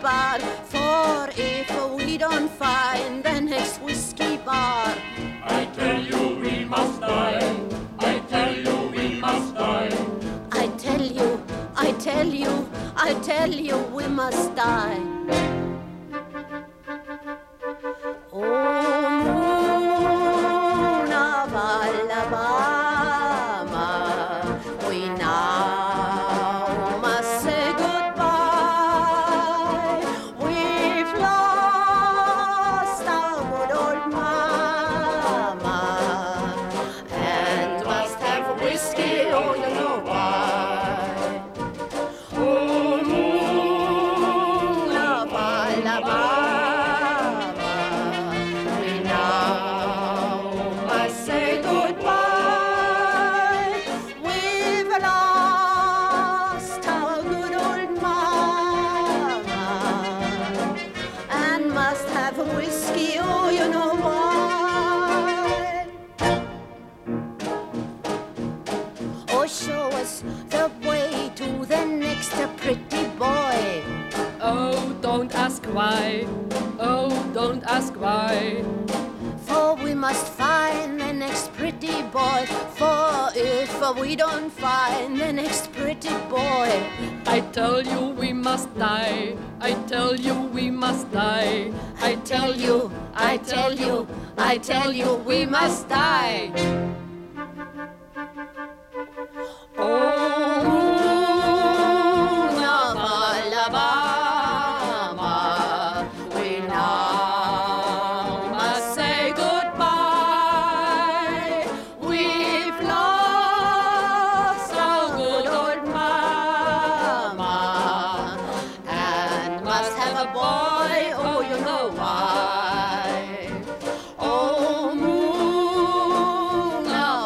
bar. For if we don't find the next whiskey bar, I tell you we must die. I tell you we must die. I tell you, I tell you, I tell you we must die. Oh, moon of Alabama, we now must say goodbye. We've lost our good old mama and must have whiskey, oh, you know why. Oh, moon of Alabama, say goodbye. We've lost our good old mama and must have a whiskey, oh, you know why. Oh, show us the way to the next pretty boy. Oh, don't ask why. Oh, don't ask why. For we must find the next pretty boy. For if we don't find the next pretty boy, I tell you we must die. I tell you we must die. I tell you, I tell you, I tell you we must die. Oh, moon of Alabama, we now must say goodbye. We've lost our good old mama and must have a boy, oh, you know why. Oh, moon of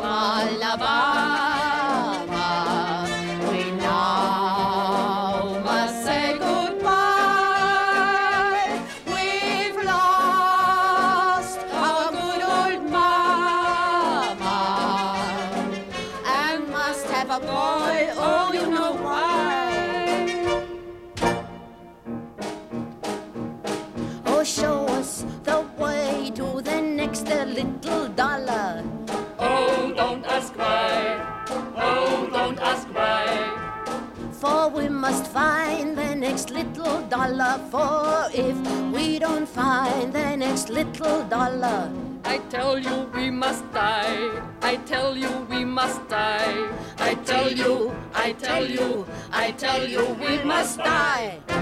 Alabama, we now must say goodbye. We've lost our good old mama and must have a boy, oh, you know why. Oh, show us the way to the next little dollar. Oh, don't ask why. Oh, don't ask why. For we must find the next little dollar. For if we don't find the next little dollar, I tell you we must die. I tell you we must die. I tell you, I tell you, I tell you we must die.